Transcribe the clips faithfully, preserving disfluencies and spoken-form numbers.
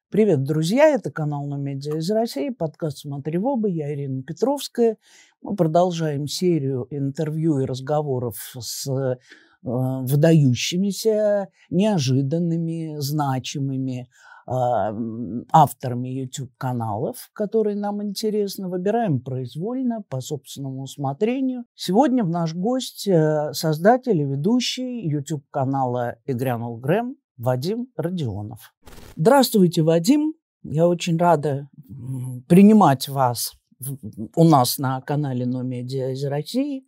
Привет, друзья! Это канал «Номедиа» из России, подкаст «Смотри в оба». Я Ирина Петровская. Мы продолжаем серию интервью и разговоров с э, выдающимися, неожиданными, значимыми э, авторами YouTube-каналов, которые нам интересны. Выбираем произвольно, по собственному усмотрению. Сегодня наш гость э, создатель и ведущий YouTube-канала «И грянул Грэм» Вадим Родионов. Здравствуйте, Вадим. Я очень рада принимать вас у нас на канале «Номедиа» из России.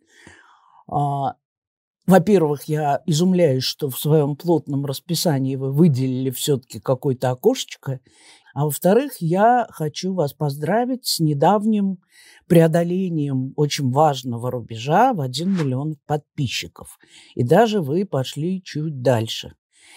Во-первых, я изумляюсь, что в своем плотном расписании вы выделили все-таки какое-то окошечко. А во-вторых, я хочу вас поздравить с недавним преодолением очень важного рубежа в один миллион подписчиков. И даже вы пошли чуть дальше.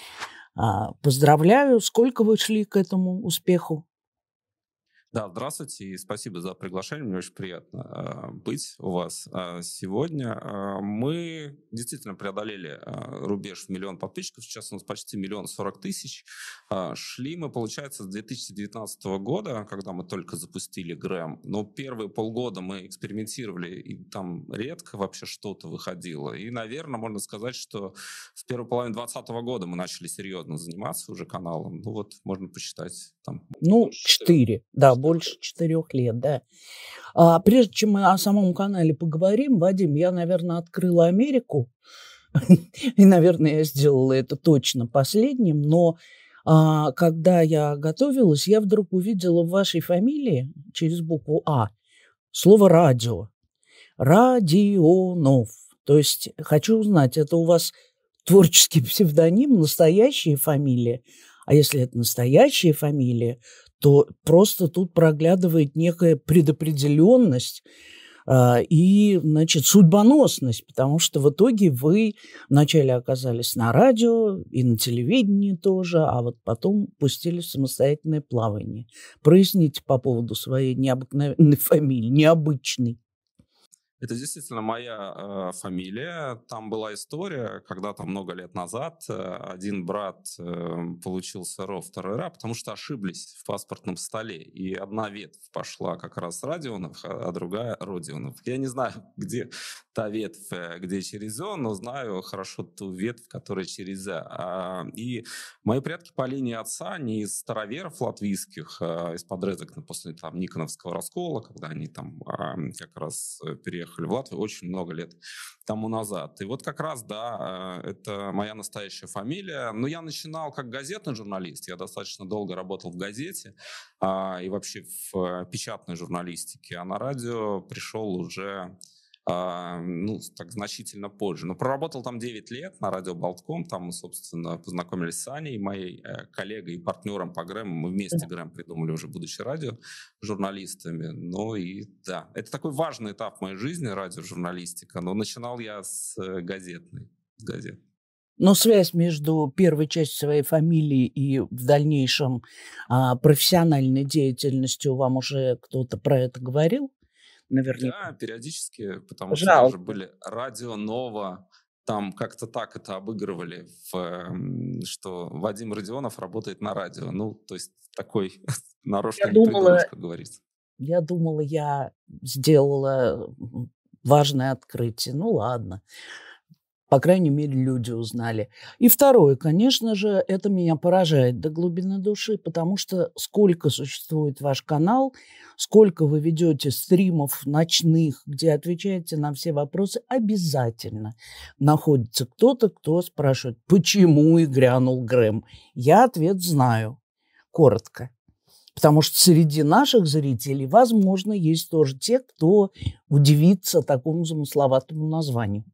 Поздравляю. Сколько вы шли к этому успеху? Да, здравствуйте и спасибо за приглашение. Мне очень приятно э, быть у вас э, сегодня. Э, мы действительно преодолели э, рубеж в миллион подписчиков. Сейчас у нас почти миллион сорок тысяч. Э, шли мы, получается, с две тысячи девятнадцатого года, когда мы только запустили Грэм. Но первые полгода мы экспериментировали, и там редко вообще что-то выходило. И, наверное, можно сказать, что в первой половине двадцатого года мы начали серьезно заниматься уже каналом. Ну вот, можно посчитать. Там, ну, четыре, да, больше четырех лет, да. А прежде чем мы о самом канале поговорим, Вадим, я, наверное, открыла Америку, и, наверное, я сделала это точно последним, но а, когда я готовилась, я вдруг увидела в вашей фамилии через букву А слово «радио». Родионов. То есть хочу узнать, это у вас творческий псевдоним, настоящая фамилия? А если это настоящая фамилия, то просто тут проглядывает некая предопределенность э, и, значит, судьбоносность, потому что в итоге вы вначале оказались на радио и на телевидении тоже, а вот потом пустились в самостоятельное плавание. Проясните по поводу своей необыкновенной фамилии, необычной. Это действительно моя э, фамилия. Там была история, когда-то много лет назад э, один брат э, получил СРО, второй ра, потому что ошиблись в паспортном столе. И одна ветвь пошла как раз Родионов, а другая Родионов. Я не знаю, где та ветвь, где через «о», но знаю хорошо ту ветвь, которая через «а». И мои предки по линии отца, не из староверов латвийских, а из подрезок после там, Никоновского раскола, когда они там а, как раз переехали в Латвию очень много лет тому назад. И вот как раз, да, это моя настоящая фамилия. Но я начинал как газетный журналист. Я достаточно долго работал в газете а, и вообще в печатной журналистике. А на радио пришел уже... Uh, ну, так значительно позже. Но проработал там девять лет на радио Болтком. Там мы, собственно, познакомились с Аней, моей э, коллегой и партнером по Грэму. Мы вместе Грэм придумали уже, будучи радиожурналистами. Ну и да, это такой важный этап в моей жизни, радиожурналистика. Но начинал я с э, газетной, с газет. Но связь между первой частью своей фамилии и в дальнейшем а, профессиональной деятельностью, вам уже кто-то про это говорил? Наверняка. Да, периодически, потому Жалко. что даже были радио Нова, там как-то так это обыгрывали, в, что Вадим Родионов работает на радио. Ну, то есть такой нарочно не придумаешь, как говорится. Я думала, я сделала важное открытие. Ну, ладно. По крайней мере, люди узнали. И второе, конечно же, это меня поражает до глубины души, потому что сколько существует ваш канал, сколько вы ведете стримов ночных, где отвечаете на все вопросы, обязательно находится кто-то, кто спрашивает, почему и грянул Грэм. Я ответ знаю, коротко. Потому что среди наших зрителей, возможно, есть тоже те, кто удивится такому замысловатому названию.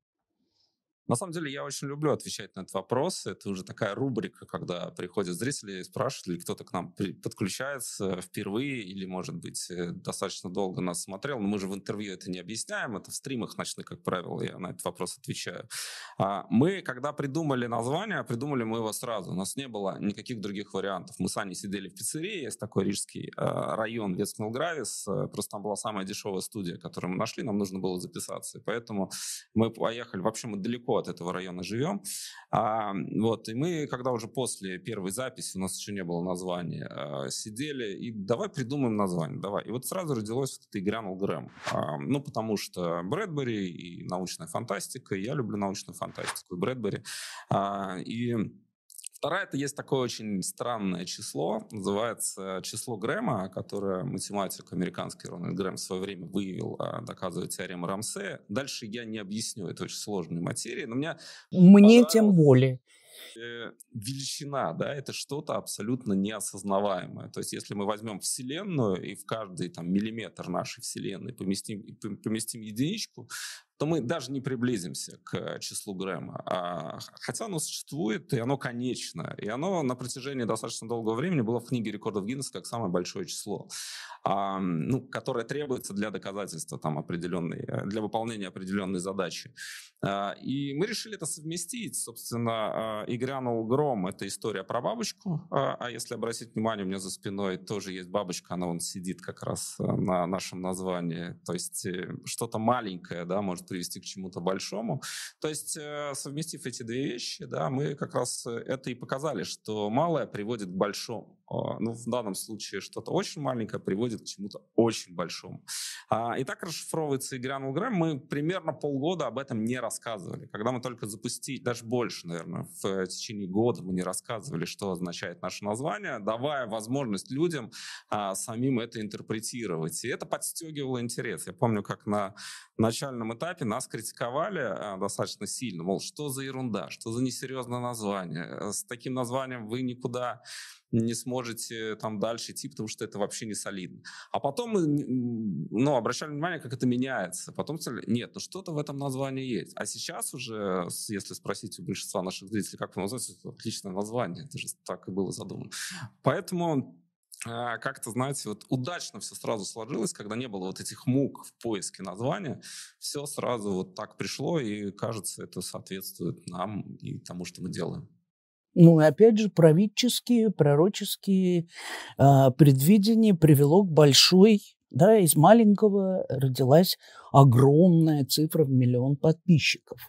На самом деле, я очень люблю отвечать на этот вопрос. Это уже такая рубрика, когда приходят зрители и спрашивают, или кто-то к нам подключается впервые, или, может быть, достаточно долго нас смотрел. Но мы же в интервью это не объясняем. Это в стримах ночных, как правило, я на этот вопрос отвечаю. Мы, когда придумали название, придумали мы его сразу. У нас не было никаких других вариантов. Мы с Аней сидели в пиццерии. Есть такой рижский район Вестмилгравис. Просто там была самая дешевая студия, которую мы нашли. Нам нужно было записаться. И поэтому мы поехали. Вообще мы далеко от этого района живем. А, вот, и мы, когда уже после первой записи, у нас еще не было названия, а, сидели и давай придумаем название, давай. И вот сразу родилось вот это «И грянул Грэм». А, ну, потому что Брэдбери и научная фантастика, я люблю научную фантастику, и Брэдбери. А, и вторая, это есть такое очень странное число, называется число Грэма, которое математик американский Рональд Грэм в свое время выявил, доказывая теорему Рамсея. Дальше я не объясню, это очень сложная материя, но мне Мне тем более. Величина, да, это что-то абсолютно неосознаваемое. То есть если мы возьмем Вселенную и в каждый там миллиметр нашей Вселенной поместим, поместим единичку, то мы даже не приблизимся к числу Грэма. А, хотя оно существует, и оно конечно. И оно на протяжении достаточно долгого времени было в книге рекордов Гиннесса как самое большое число, а, ну, которое требуется для доказательства там, определенной, для выполнения определенной задачи. А, и мы решили это совместить. Собственно, «И грянул гром» — это история про бабочку. А, а если обратить внимание, у меня за спиной тоже есть бабочка, она вон сидит как раз на нашем названии. То есть что-то маленькое, да, может привести к чему-то большому. То есть, совместив эти две вещи, да, мы как раз это и показали, что малое приводит к большому. Ну, в данном случае что-то очень маленькое приводит к чему-то очень большому. И так расшифровывается «И грянул Грэм». Мы примерно полгода об этом не рассказывали. Когда мы только запустили, даже больше, наверное, в течение года мы не рассказывали, что означает наше название, давая возможность людям а, самим это интерпретировать. И это подстегивало интерес. Я помню, как на начальном этапе нас критиковали а, достаточно сильно, мол, что за ерунда, что за несерьезное название. С таким названием вы никуда не сможете там дальше идти, потому что это вообще не солидно. А потом мы ну, обращали внимание, как это меняется. Потом сказали, нет, ну что-то в этом названии есть. А сейчас уже, если спросить у большинства наших зрителей, как это называется, это отличное название. Это же так и было задумано. Поэтому как-то, знаете, вот удачно все сразу сложилось, когда не было вот этих мук в поиске названия. Все сразу вот так пришло, и, кажется, это соответствует нам и тому, что мы делаем. Ну и опять же, правительские, пророческие э, предвидения привело к большой, да, из маленького родилась огромная цифра в миллион подписчиков.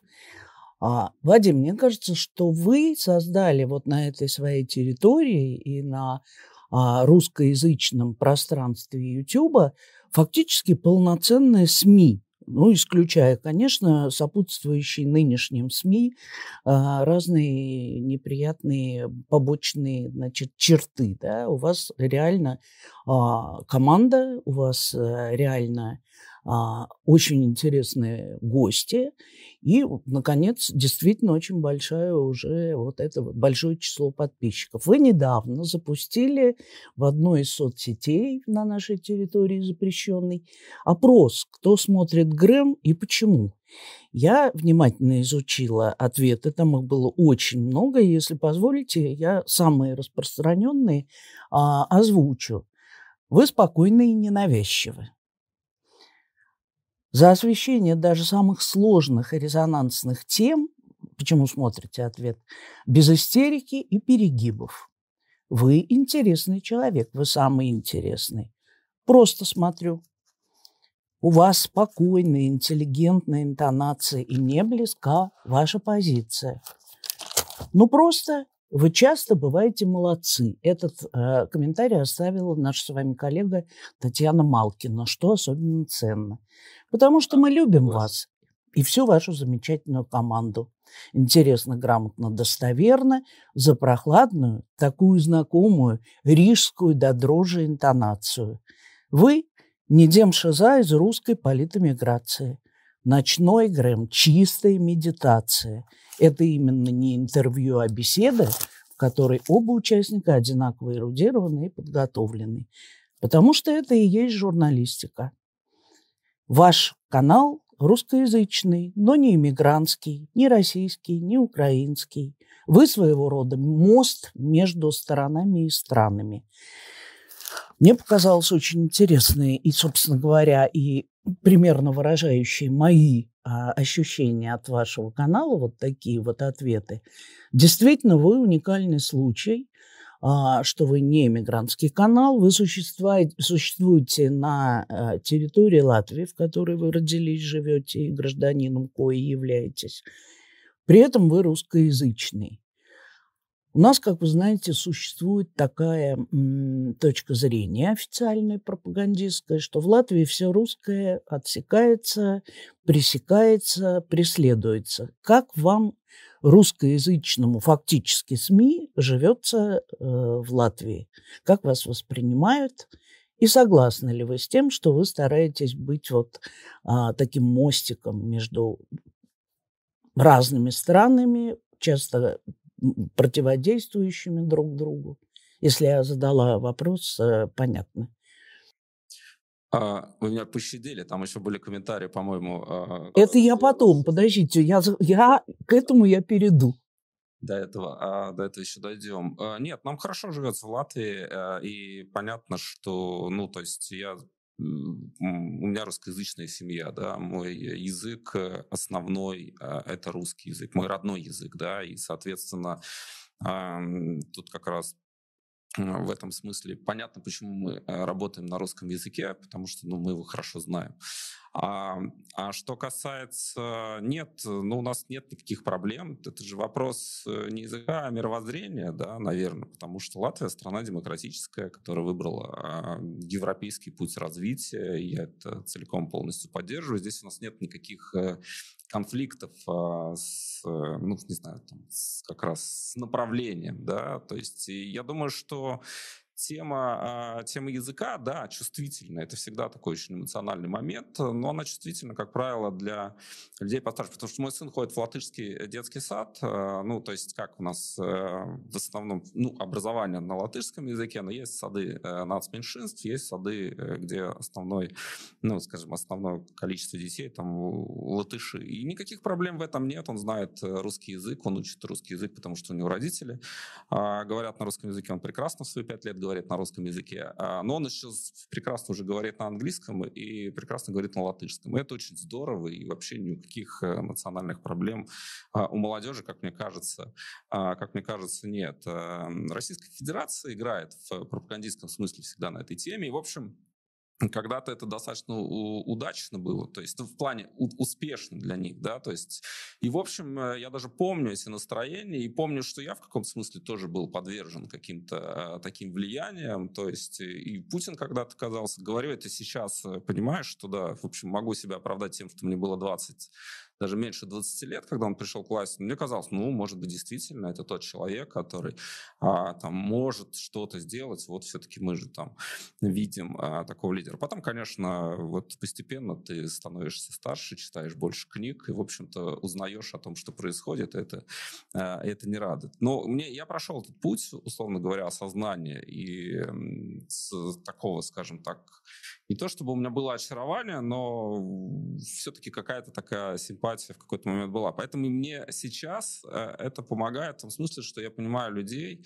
А, Вадим, мне кажется, что вы создали вот на этой своей территории и на а, русскоязычном пространстве Ютуба фактически полноценные СМИ. Ну, исключая, конечно, сопутствующие нынешним СМИ а, разные неприятные побочные, значит, черты. Да? У вас реально а, команда, у вас а, реально а, очень интересные гости. И, наконец, действительно очень большое уже вот это вот большое число подписчиков. Вы недавно запустили в одной из соцсетей на нашей территории запрещенной опрос, кто смотрит Грэм и почему. Я внимательно изучила ответы, там их было очень много. Если позволите, я самые распространенные а, озвучу. Вы спокойны и ненавязчивы. За освещение даже самых сложных и резонансных тем, почему смотрите ответ, без истерики и перегибов. Вы интересный человек, вы самый интересный. Просто смотрю. У вас спокойная, интеллигентная интонация, и мне близка ваша позиция. Ну, просто вы часто бываете молодцы. Этот э, комментарий оставила наша с вами коллега Татьяна Малкина, что особенно ценно. Потому что мы любим вас и всю вашу замечательную команду. Интересно, грамотно, достоверно, за прохладную, такую знакомую, рижскую до дрожи интонацию. Вы не демшиза из русской политэмиграции. Ночной Грэм, чистая медитация. Это именно не интервью, а беседа, в которой оба участника одинаково эрудированы и подготовлены. Потому что это и есть журналистика. Ваш канал русскоязычный, но не иммигрантский, не российский, не украинский. Вы своего рода мост между сторонами и странами. Мне показалось очень интересные и, собственно говоря, и примерно выражающие мои а, ощущения от вашего канала, вот такие вот ответы. Действительно, вы уникальный случай, а, что вы не иммигрантский канал, вы существуете, существуете на а, территории Латвии, в которой вы родились, живете и гражданином коей являетесь. При этом вы русскоязычный. У нас, как вы знаете, существует такая м, точка зрения официальная, пропагандистская, что в Латвии все русское отсекается, пресекается, преследуется. Как вам, русскоязычному фактически СМИ, живется э, в Латвии? Как вас воспринимают? И согласны ли вы с тем, что вы стараетесь быть вот а, таким мостиком между разными странами, часто противодействующими друг другу? Если я задала вопрос, понятно. А, вы меня пощадили, там еще были комментарии, по-моему. А, Это я потом, подождите, я, я, к этому я перейду. До этого, а, до этого еще дойдем. А, нет, нам хорошо живется в Латвии, а, и понятно, что, ну, то есть я... У меня русскоязычная семья, да, мой язык основной – это русский язык, мой родной язык, да, и, соответственно, тут как раз в этом смысле понятно, почему мы работаем на русском языке, потому что, ну, мы его хорошо знаем. А, а что касается... Нет, ну, у нас нет никаких проблем. Это же вопрос не языка, а мировоззрения, да, наверное, потому что Латвия — страна демократическая, которая выбрала европейский путь развития, и я это целиком полностью поддерживаю. Здесь у нас нет никаких конфликтов с, ну, не знаю, там, с, как раз с направлением, да, то есть я думаю, что Тема, тема языка, да, чувствительна. Это всегда такой очень эмоциональный момент, но она чувствительна, как правило, для людей постарше. Потому что мой сын ходит в латышский детский сад. Ну, то есть, как у нас в основном, ну, образование на латышском языке, но есть сады нацменьшинств, есть сады, где основной, ну, скажем, основное количество детей там латыши. И никаких проблем в этом нет. Он знает русский язык, он учит русский язык, потому что у него родители говорят на русском языке. Он прекрасно в свои пять лет говорит говорит на русском языке, но он еще прекрасно уже говорит на английском и прекрасно говорит на латышском. И это очень здорово, и вообще никаких национальных проблем у молодежи, как мне кажется, как мне кажется, нет. Российская Федерация играет в пропагандистском смысле всегда на этой теме, и, в общем, когда-то это достаточно удачно было, то есть ну, в плане успешно для них, да, то есть и в общем я даже помню эти настроения и помню, что я в каком-то смысле тоже был подвержен каким-то э, таким влияниям, то есть и Путин когда-то казался, говорю это сейчас, понимаешь, что да, в общем могу себя оправдать тем, что мне было двадцать, даже меньше двадцати лет, когда он пришел к власти, мне казалось, ну, может быть, действительно это тот человек, который а, там может что-то сделать, вот все-таки мы же там видим а, такого лидера. Потом, конечно, вот постепенно ты становишься старше, читаешь больше книг и, в общем-то, узнаешь о том, что происходит, это, это не радует. Но мне, я прошел этот путь, условно говоря, осознания и с такого, скажем так, не то чтобы у меня было очарование, но все-таки какая-то такая симпатия в какой-то момент была. Поэтому мне сейчас это помогает в том смысле, что я понимаю людей,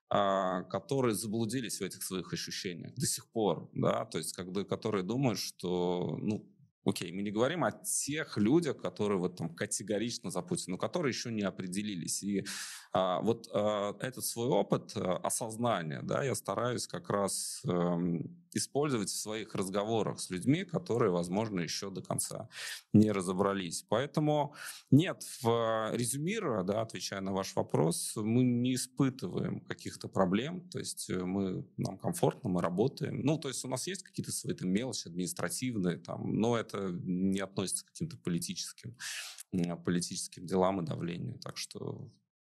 которые заблудились в этих своих ощущениях до сих пор, да, то есть когда, которые думают, что, ну, окей, мы не говорим о тех людях, которые вот там категорично за Путина, но которые еще не определились. И а, вот а, этот свой опыт а, осознания, да, я стараюсь как раз а, использовать в своих разговорах с людьми, которые, возможно, еще до конца не разобрались. Поэтому нет, в резюмируя, да, отвечая на ваш вопрос, мы не испытываем каких-то проблем, то есть мы, нам комфортно, мы работаем. Ну, то есть у нас есть какие-то свои там мелочи административные, там, но это не относится к каким-то политическим, политическим делам и давлению. Так что,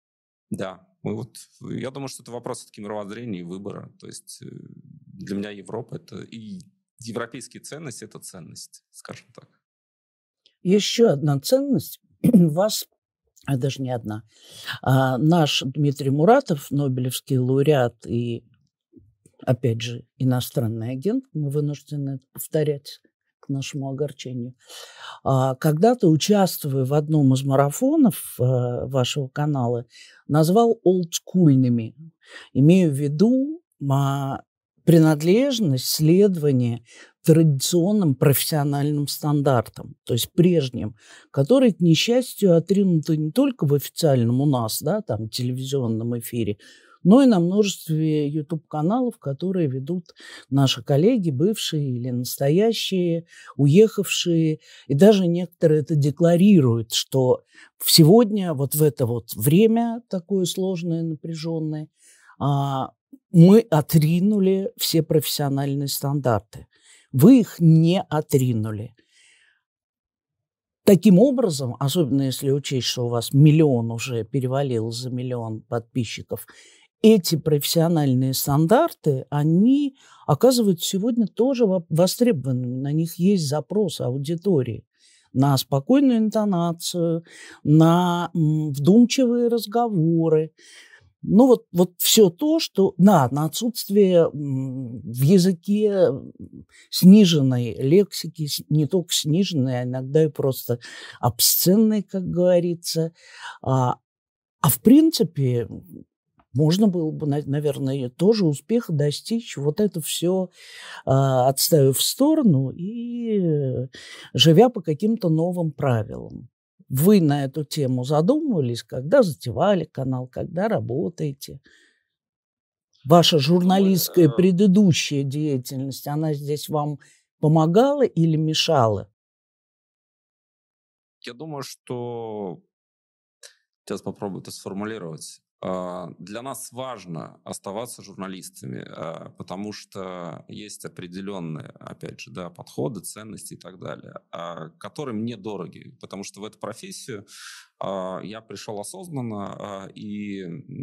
да, мы вот, я думаю, что это вопрос все-таки мировоззрения и выбора. То есть для меня Европа — это и европейские ценности — это ценность, скажем так. Еще одна ценность вас, а даже не одна. А наш Дмитрий Муратов, нобелевский лауреат и, опять же, иностранный агент, мы вынуждены это повторять к нашему огорчению. А, когда-то, участвуя в одном из марафонов а, вашего канала, назвал олдскульными. Имею в виду а, принадлежность, следование традиционным профессиональным стандартам, то есть прежним, которые, к несчастью, отринуты не только в официальном у нас, да, там, телевизионном эфире, но и на множестве ютуб-каналов, которые ведут наши коллеги, бывшие или настоящие, уехавшие. И даже некоторые это декларируют, что сегодня, вот в это вот время такое сложное, напряженное, а, мы отринули все профессиональные стандарты. Вы их не отринули. Таким образом, особенно если учесть, что у вас миллион уже перевалил за миллион подписчиков, эти профессиональные стандарты, они оказываются сегодня тоже востребованными. На них есть запрос аудитории на спокойную интонацию, на вдумчивые разговоры. Ну, вот, вот все то, что... Да, на отсутствие в языке сниженной лексики, не только сниженной, а иногда и просто обсценной, как говорится. А, а в принципе, можно было бы, наверное, тоже успеха достичь, вот это все а, отставив в сторону и живя по каким-то новым правилам. Вы на эту тему задумывались, когда затевали канал, когда работаете? Ваша журналистская предыдущая деятельность, она здесь вам помогала или мешала? Я думаю, что... Сейчас попробую это сформулировать. Для нас важно оставаться журналистами, потому что есть определенные, опять же, да, подходы, ценности и так далее, которые мне дороги, потому что в эту профессию я пришел осознанно, и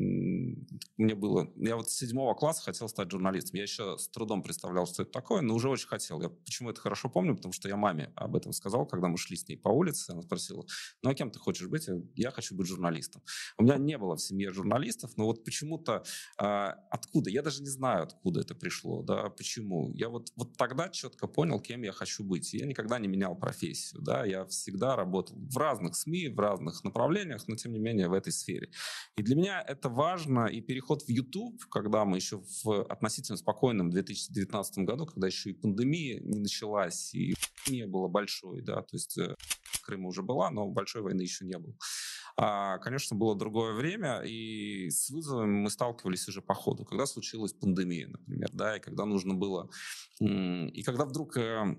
мне было... Я вот с седьмого класса хотел стать журналистом. Я еще с трудом представлял, что это такое, но уже очень хотел. Я почему это хорошо помню? Потому что я маме об этом сказал, когда мы шли с ней по улице. Она спросила: ну а кем ты хочешь быть? Я хочу быть журналистом. У меня не было в семье журналистов, но вот почему-то откуда? Я даже не знаю, откуда это пришло, да, почему. Я вот, вот тогда четко понял, кем я хочу быть. Я никогда не менял профессию, да, я всегда работал в разных СМИ, в разных направлениях, но тем не менее в этой сфере. И для меня это важно, и переход в YouTube, когда мы еще в относительно спокойном две тысячи девятнадцатом году, когда еще и пандемия не началась, и не было большой, да, то есть Крыма уже была, но большой войны еще не было. А, конечно, было другое время, и с вызовами мы сталкивались уже по ходу, когда случилась пандемия, например, да, и когда нужно было, и когда вдруг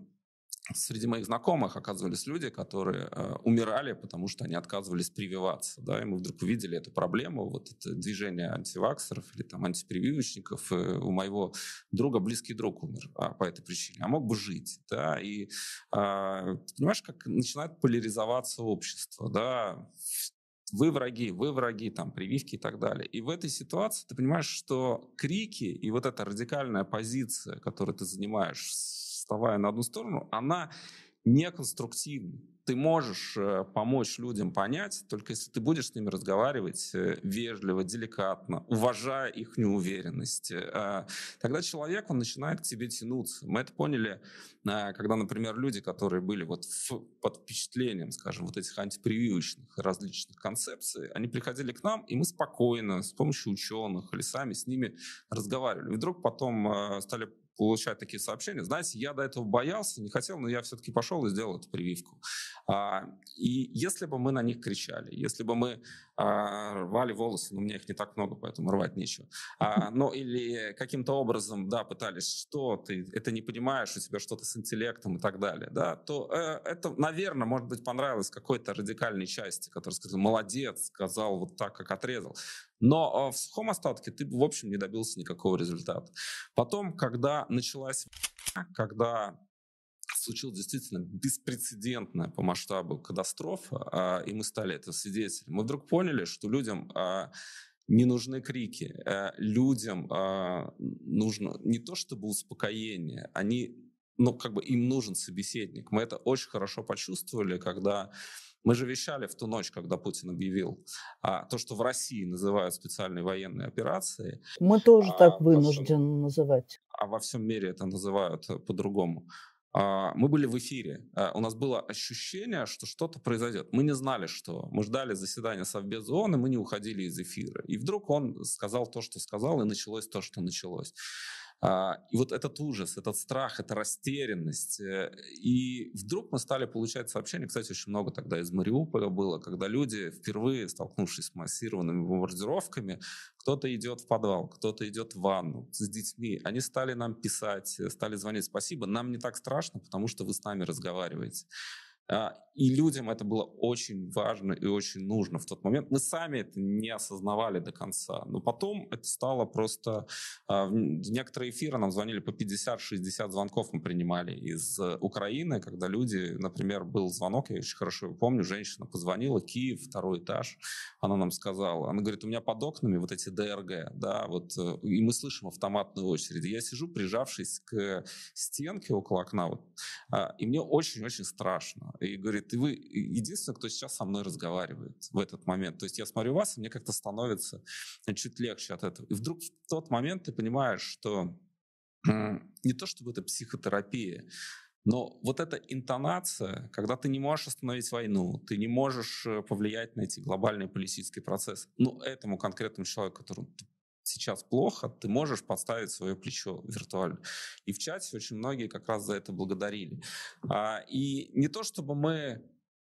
среди моих знакомых оказывались люди, которые э, умирали, потому что они отказывались прививаться, да, и мы вдруг увидели эту проблему, вот это движение антиваксеров или там антипрививочников. Э, у моего друга близкий друг умер а, по этой причине, а мог бы жить, да, и э, ты понимаешь, как начинает поляризоваться общество, да, вы враги, вы враги, там, прививки и так далее. И в этой ситуации ты понимаешь, что крики и вот эта радикальная позиция, которую ты занимаешь, вставая на одну сторону, она неконструктивна. Ты можешь э, помочь людям понять, только если ты будешь с ними разговаривать э, вежливо, деликатно, уважая их неуверенность. Э, тогда человек, он начинает к тебе тянуться. Мы это поняли, э, когда, например, люди, которые были вот в, под впечатлением, скажем, вот этих антипрививочных различных концепций, они приходили к нам, и мы спокойно, с помощью ученых или сами с ними разговаривали. И вдруг потом э, стали получать такие сообщения. Знаете, я до этого боялся, не хотел, но я все-таки пошел и сделал эту прививку. А, и если бы мы на них кричали, если бы мы а, рвали волосы, но у меня их не так много, поэтому рвать нечего, а, но или каким-то образом, да, пытались, что ты это не понимаешь, у тебя что-то с интеллектом и так далее, да, то э, это, наверное, может быть, понравилось какой-то радикальной части, которая сказала: молодец, сказал вот так, как отрезал. Но в сухом остатке ты, в общем, не добился никакого результата. Потом, когда началась, когда случилась действительно беспрецедентная по масштабу катастрофа, и мы стали этого свидетелем, мы вдруг поняли, что людям не нужны крики, людям нужно не то чтобы успокоение, они, ну, как бы им нужен собеседник. Мы это очень хорошо почувствовали, когда... Мы же вещали в ту ночь, когда Путин объявил а, то, что в России называют специальной военной операцией. Мы тоже а, так вынуждены всем, называть. А во всем мире это называют по-другому. А, мы были в эфире. А, у нас было ощущение, что что-то произойдет. Мы не знали, что. Мы ждали заседания Совбеза ООН, и мы не уходили из эфира. И вдруг он сказал то, что сказал, и началось то, что началось. И вот этот ужас, этот страх, эта растерянность. И вдруг мы стали получать сообщения, кстати, очень много тогда из Мариуполя было, когда люди, впервые столкнувшись с массированными бомбардировками, кто-то идет в подвал, кто-то идет в ванну с детьми. Они стали нам писать, стали звонить: спасибо, нам не так страшно, потому что вы с нами разговариваете. И людям это было очень важно и очень нужно в тот момент. Мы сами это не осознавали до конца. Но потом это стало просто... В некоторые эфиры нам звонили по пятьдесят-шестьдесят звонков мы принимали из Украины, когда люди... Например, был звонок, я очень хорошо помню, женщина позвонила, Киев, второй этаж, она нам сказала, она говорит: у меня под окнами вот эти ДРГ, да, вот, и мы слышим автоматную очередь. Я сижу, прижавшись к стенке около окна, вот, и мне очень-очень страшно. И говорит: и вы единственный, кто сейчас со мной разговаривает в этот момент. То есть я смотрю вас, и мне как-то становится чуть легче от этого. И вдруг в тот момент ты понимаешь, что не то чтобы это психотерапия, но вот эта интонация, когда ты не можешь остановить войну, ты не можешь повлиять на эти глобальные политические процессы, но этому конкретному человеку, которому сейчас плохо, ты можешь подставить свое плечо виртуально. И в чате очень многие как раз за это благодарили. И не то чтобы мы...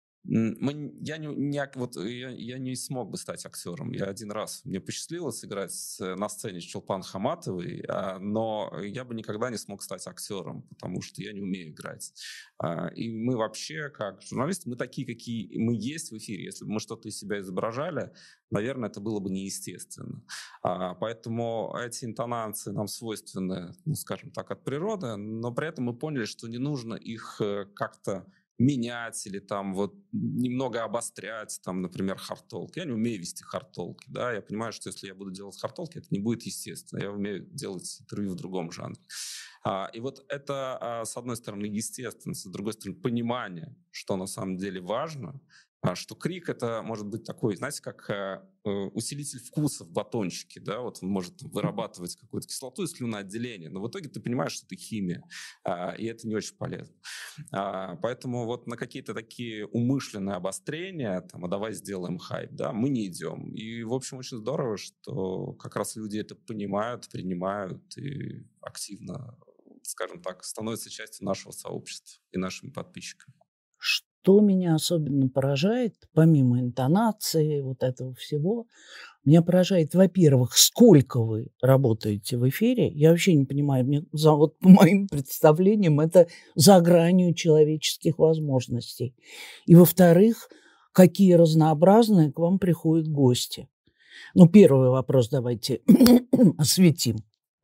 Мы, я, не, не, вот, я, я не смог бы стать актером. Я один раз, мне посчастливилось играть на сцене с Чулпан Хаматовой, но я бы никогда не смог стать актером, потому что я не умею играть. И мы вообще, как журналисты, мы такие, какие мы есть в эфире. Если бы мы что-то из себя изображали, наверное, это было бы неестественно. Поэтому эти интонации нам свойственны, ну, скажем так, от природы, но при этом мы поняли, что не нужно их как-то менять или там вот немного обострять, там, например, хардтолк. Я не умею вести хардтолки, да, я понимаю, что если я буду делать хардтолки, это не будет естественно. Я умею делать интервью в другом жанре. А, и вот это, а, с одной стороны, естественность, с другой стороны, понимание, что на самом деле важно, а, что крик — это может быть такой, знаете, как а, усилитель вкуса в батончике, да, вот он может вырабатывать какую-то кислоту и слюноотделение, но в итоге ты понимаешь, что это химия, а, и это не очень полезно. А, поэтому вот на какие-то такие умышленные обострения, там, а давай сделаем хайп, да, мы не идем. И, в общем, очень здорово, что как раз люди это понимают, принимают и активно, скажем так, становятся частью нашего сообщества и нашими подписчиками. Что меня особенно поражает, помимо интонации, вот этого всего, меня поражает, во-первых, сколько вы работаете в эфире. Я вообще не понимаю, мне, за, вот по моим представлениям, это за гранью человеческих возможностей. И, во-вторых, какие разнообразные к вам приходят гости. Ну, первый вопрос давайте осветим.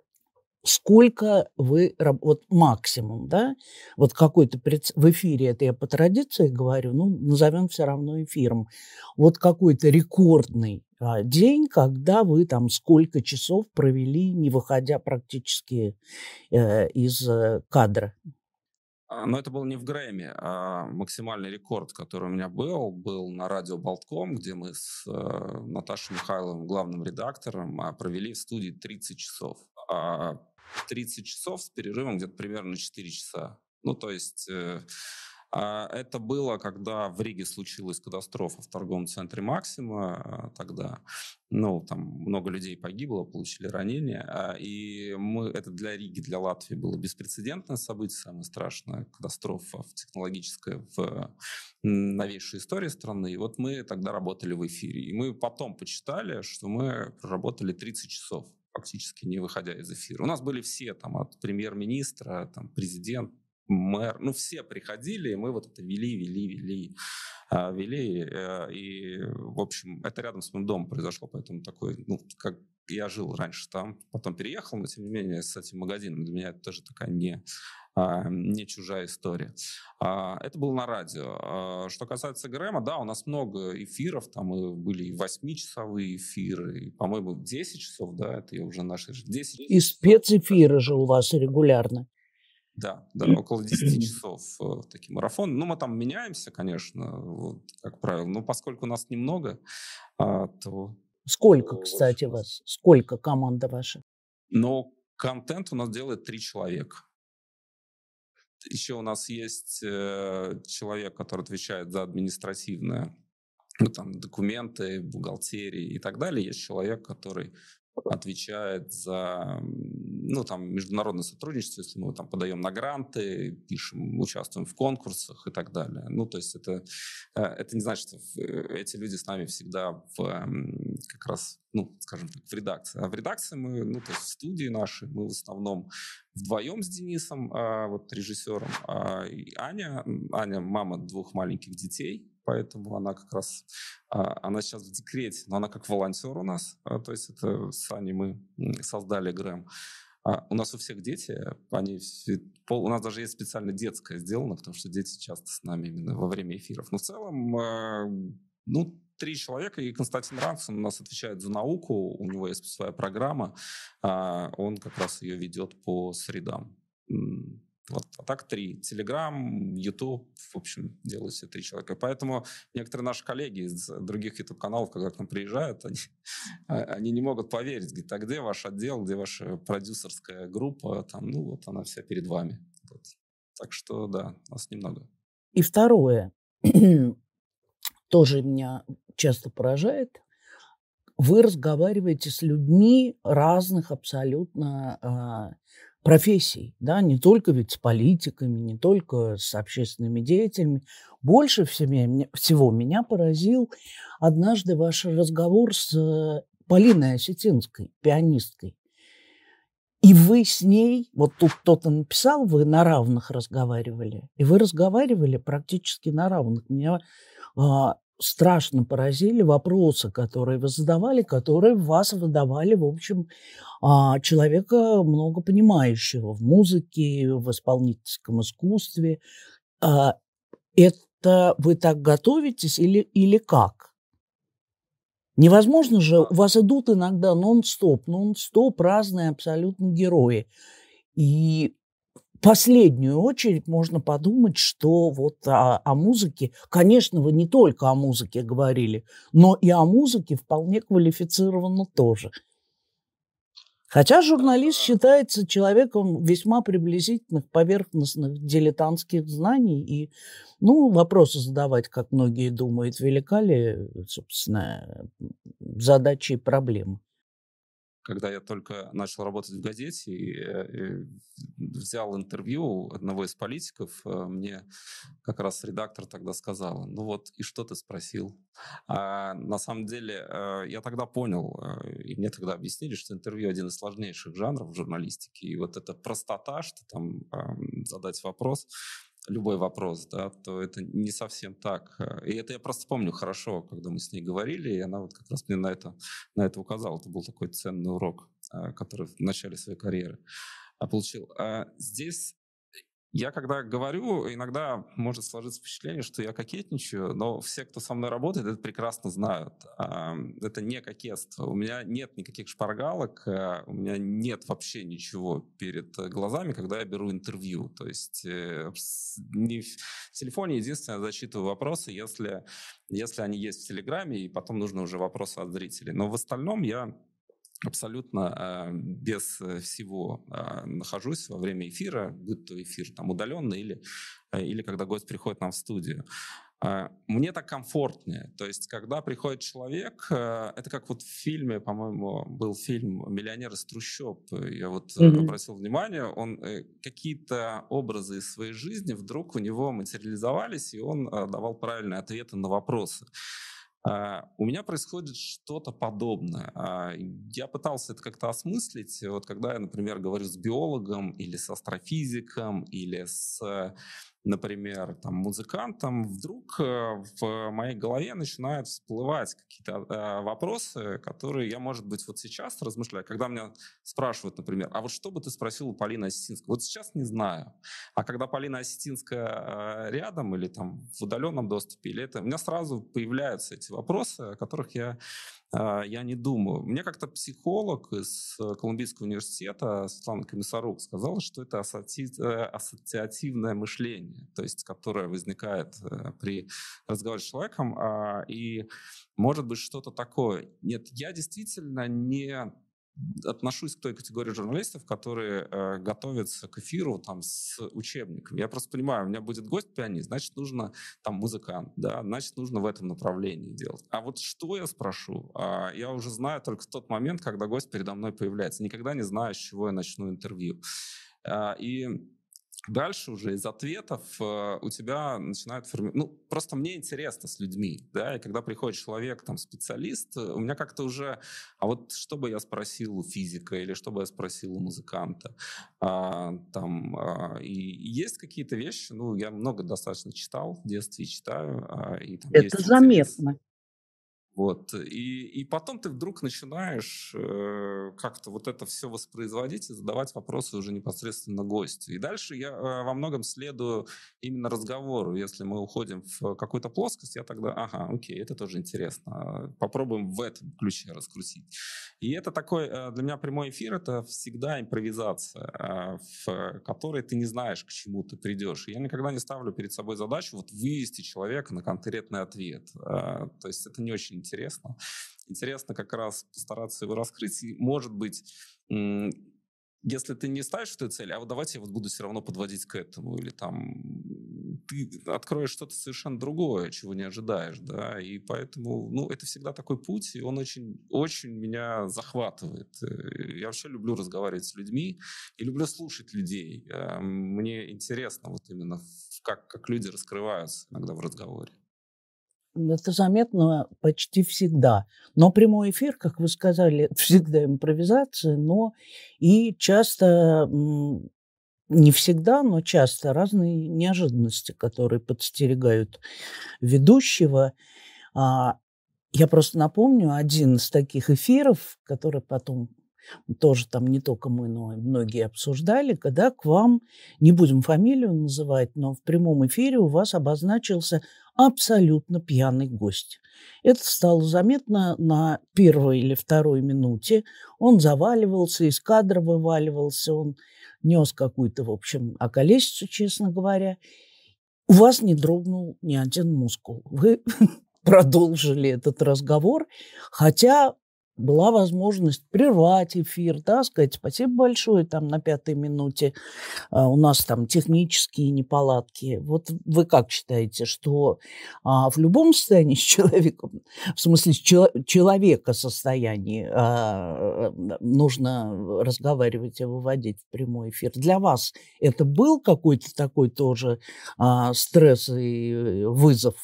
Сколько вы, вот максимум, да, вот какой-то в эфире, это я по традиции говорю, ну, назовем все равно эфиром, вот какой-то рекордный а, день, когда вы там сколько часов провели, не выходя практически э, из э, кадра? Но это было не в Грэмми, а максимальный рекорд, который у меня был, был на радио Болтком, где мы с э, Наташей Михайловым, главным редактором, провели в студии тридцать часов. А тридцать часов с перерывом где-то примерно четыре часа. Ну, то есть э, а это было, когда в Риге случилась катастрофа в торговом центре «Максима» тогда. Ну, там много людей погибло, получили ранения. И мы, это для Риги, для Латвии было беспрецедентное событие, самая страшная катастрофа технологическая в новейшей истории страны. И вот мы тогда работали в эфире. И мы потом почитали, что мы проработали тридцать часов, фактически не выходя из эфира. У нас были все, там, от премьер-министра, там, президент, мэр, ну, все приходили, и мы вот это вели, вели, вели, вели, и, в общем, это рядом с моим домом произошло, поэтому такой, ну, как я жил раньше там, потом переехал, но, тем не менее, с этим магазином для меня это тоже такая не, не чужая история. Это было на радио. Что касается Грэма, да, у нас много эфиров, там и были и восьмичасовые эфиры, и, по-моему, десять часов, да, это я уже наши десять. И спецэфиры же у вас регулярно. Да, да, около десяти часов э, такие марафоны. Ну, мы там меняемся, конечно, вот, как правило, но поскольку нас немного, а, то... Сколько, кстати, вас? Сколько команда ваша? Но контент у нас делает три человека. Еще у нас есть э, человек, который отвечает за административное, ну, там, документы, бухгалтерии и так далее. Есть человек, который отвечает за ну, там, международное сотрудничество, если мы там подаем на гранты, пишем, участвуем в конкурсах и так далее. Ну, то есть это, это не значит, что эти люди с нами всегда в, как раз, ну, скажем так, в редакции. А в редакции мы, ну, то есть в студии нашей, мы в основном вдвоем с Денисом, вот режиссером, и Аня, Аня мама двух маленьких детей, поэтому она как раз, она сейчас в декрете, но она как волонтер у нас, то есть это с Аней мы создали Грэм. У нас у всех дети, они, у нас даже есть специально детское сделано, потому что дети часто с нами именно во время эфиров. Но в целом, ну, три человека, и Константин Ранксон у нас отвечает за науку, у него есть своя программа, он как раз ее ведет по средам. Вот. А так три. Телеграм, Ютуб, в общем, делают все три человека. Поэтому некоторые наши коллеги из других ютуб-каналов, когда к нам приезжают, они, они не могут поверить. Говорят, а где ваш отдел, где ваша продюсерская группа? Там, ну вот она вся перед вами. Вот. Так что да, нас немного. И второе, тоже меня часто поражает. Вы разговариваете с людьми разных абсолютно профессий, да, не только ведь с политиками, не только с общественными деятелями. Больше всего меня поразил однажды ваш разговор с Полиной Осетинской, пианисткой. И вы с ней, вот тут кто-то написал, вы на равных разговаривали, и вы разговаривали практически на равных. Меня а, страшно поразили вопросы, которые вы задавали, которые вас выдавали, в общем, а, человека много понимающего в музыке, в исполнительском искусстве. А, это вы так готовитесь или, или как? Невозможно же, у вас идут иногда нон-стоп, нон-стоп разные абсолютно герои. И в последнюю очередь можно подумать, что вот о, о музыке, конечно, вы не только о музыке говорили, но и о музыке вполне квалифицированно тоже. Хотя журналист считается человеком весьма приблизительных, поверхностных, дилетантских знаний. И, ну, вопросы задавать, как многие думают, велика ли, собственно, задача и проблема. Когда я только начал работать в газете и взял интервью одного из политиков, мне как раз редактор тогда сказала: ну вот, и что ты спросил? А на самом деле я тогда понял, и мне тогда объяснили, что интервью один из сложнейших жанров в журналистике, и вот эта простота, что там задать вопрос, любой вопрос, да, то это не совсем так. И это я просто помню хорошо, когда мы с ней говорили, и она вот как раз мне на это, на это указала. Это был такой ценный урок, который в начале своей карьеры получил. Здесь я, когда говорю, иногда может сложиться впечатление, что я кокетничаю, но все, кто со мной работает, это прекрасно знают. Это не кокетство. У меня нет никаких шпаргалок, у меня нет вообще ничего перед глазами, когда я беру интервью. То есть не в телефоне единственное, я зачитываю вопросы, если, если они есть в Телеграме, и потом нужны уже вопросы от зрителей. Но в остальном я абсолютно э, без всего э, нахожусь во время эфира, будь то эфир там удаленный или, э, или когда гость приходит нам в студию. Э, мне так комфортнее. То есть, когда приходит человек, э, это как вот в фильме, по-моему, был фильм «Миллионер из трущоб». Я вот mm-hmm. обратил внимание, он э, какие-то образы из своей жизни вдруг у него материализовались, и он э, давал правильные ответы на вопросы. Uh, у меня происходит что-то подобное. Uh, я пытался это как-то осмыслить. Вот когда я, например, говорю с биологом или с астрофизиком или с, например, там, музыкантом, вдруг uh, в моей голове начинают всплывать какие-то uh, вопросы, которые я, может быть, вот сейчас размышляю. Когда меня спрашивают, например, а вот что бы ты спросил у Полины Осетинской? Вот сейчас не знаю. А когда Полина Осетинская uh, рядом или там в удаленном доступе, или это, у меня сразу появляются эти вопросы, о которых я, я не думаю. Мне как-то психолог из Колумбийского университета Светлана Комиссарук сказала, что это ассоциативное мышление, то есть которое возникает при разговоре с человеком, и может быть что-то такое. Нет, я действительно не... отношусь к той категории журналистов, которые э, готовятся к эфиру там, с учебником. Я просто понимаю, у меня будет гость-пианист, значит, нужно там музыкант, да, значит, нужно в этом направлении делать. А вот что я спрошу, а, я уже знаю только в тот момент, когда гость передо мной появляется. Никогда не знаю, с чего я начну интервью. А, и дальше уже из ответов э, у тебя начинают формировать... Ну, просто мне интересно с людьми, да, и когда приходит человек, там, специалист, у меня как-то уже... А вот что бы я спросил у физика или что бы я спросил у музыканта? А, там, а, и есть какие-то вещи, ну, я много достаточно читал в детстве, читаю, а, и там Это есть интерес. заметно. Вот. И, и потом ты вдруг начинаешь э, как-то вот это все воспроизводить и задавать вопросы уже непосредственно гостю. И дальше я э, во многом следую именно разговору. Если мы уходим в какую-то плоскость, я тогда, ага, окей, это тоже интересно. Попробуем в этом ключе раскрутить. И это такой, э, для меня прямой эфир — это всегда импровизация, э, в которой ты не знаешь, к чему ты придешь. И я никогда не ставлю перед собой задачу вот вывести человека на конкретный ответ. Э, то есть это не очень интересно. Интересно как раз постараться его раскрыть. И, может быть, если ты не ставишь эту цель, а вот давайте я вот буду все равно подводить к этому, или там ты откроешь что-то совершенно другое, чего не ожидаешь, да, и поэтому, ну, это всегда такой путь, и он очень, очень меня захватывает. Я вообще люблю разговаривать с людьми и люблю слушать людей. Мне интересно вот именно как, как люди раскрываются иногда в разговоре. Это заметно почти всегда. Но прямой эфир, как вы сказали, это всегда импровизация, но и часто, м, не всегда, но часто разные неожиданности, которые подстерегают ведущего. А, я просто напомню один из таких эфиров, который потом тоже там не только мы, но и многие обсуждали, когда к вам, не будем фамилию называть, но в прямом эфире у вас обозначился абсолютно пьяный гость. Это стало заметно на первой или второй минуте. Он заваливался, из кадра вываливался, он нес какую-то, в общем, околесицу, честно говоря. У вас не дрогнул ни один мускул. Вы продолжили этот разговор, хотя была возможность прервать эфир, да, сказать спасибо большое там на пятой минуте, а, у нас там технические неполадки. Вот вы как считаете, что а, в любом состоянии с человеком, в смысле с чело- человека состоянии а, нужно разговаривать и выводить в прямой эфир? Для вас это был какой-то такой тоже а, стресс и вызов?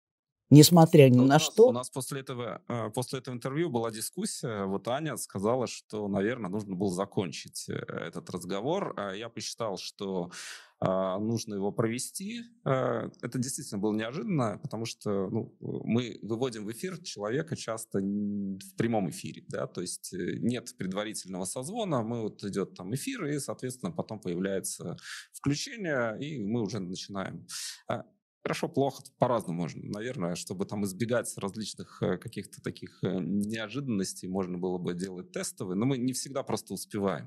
Несмотря ни У на нас, у что. нас после этого, э, после этого интервью была дискуссия. Вот Аня сказала, что, наверное, нужно было закончить э, этот разговор. А Я посчитал, что а, нужно его провести. Э, Это действительно было неожиданно, потому что ну, мы выводим в эфир человека часто н- в прямом эфире, да, то есть э, нет предварительного созвона, мы вот идет там эфир, и, соответственно, потом появляется включение, и мы уже начинаем. А, Хорошо, плохо, по-разному можно. Наверное, чтобы там избегать различных э, каких-то таких э, неожиданностей, можно было бы делать тестовые, но мы не всегда просто успеваем.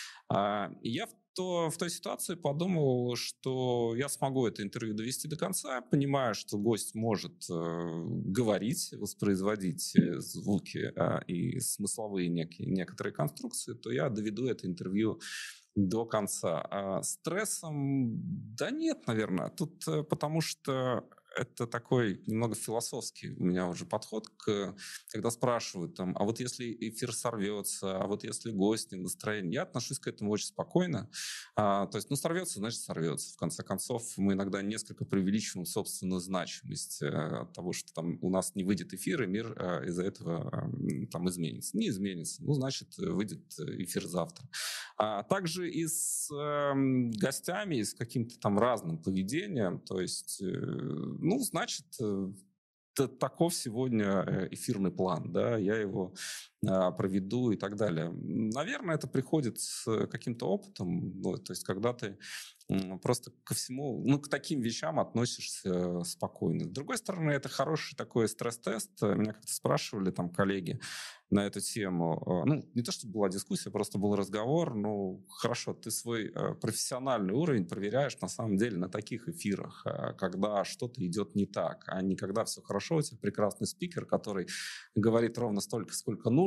А, и я в, то, в той ситуации подумал, что я смогу это интервью довести до конца, понимая, что гость может э, говорить, воспроизводить э, звуки э, и смысловые некие, некоторые конструкции, то я доведу это интервью до конца. А стрессом, да нет, наверное. Тут э, потому что это такой немного философский у меня уже подход, к, когда спрашивают там, а вот если эфир сорвется, а вот если гость не в настроении, я отношусь к этому очень спокойно. А, то есть, ну, сорвется, значит, сорвется. В конце концов, мы иногда несколько преувеличиваем собственную значимость э, от того, что там у нас не выйдет эфир, и мир э, из-за этого э, там изменится. Не изменится. Ну, значит, выйдет эфир завтра. А также и с э, гостями, и с каким-то там разным поведением. То есть, э, ну, значит, э, т- таков сегодня э, эфирный план, да, я его а, проведу и так далее. Наверное, это приходит с каким-то опытом, ну, то есть когда ты м, просто ко всему, ну, к таким вещам относишься спокойно. С другой стороны, это хороший такой стресс-тест. Меня как-то спрашивали там коллеги на эту тему. Э, Ну, не то, чтобы была дискуссия, просто был разговор. Ну, хорошо, ты свой э, профессиональный уровень проверяешь на самом деле на таких эфирах, э, когда что-то идет не так, а не когда все хорошо, у тебя прекрасный спикер, который говорит ровно столько, сколько нужно,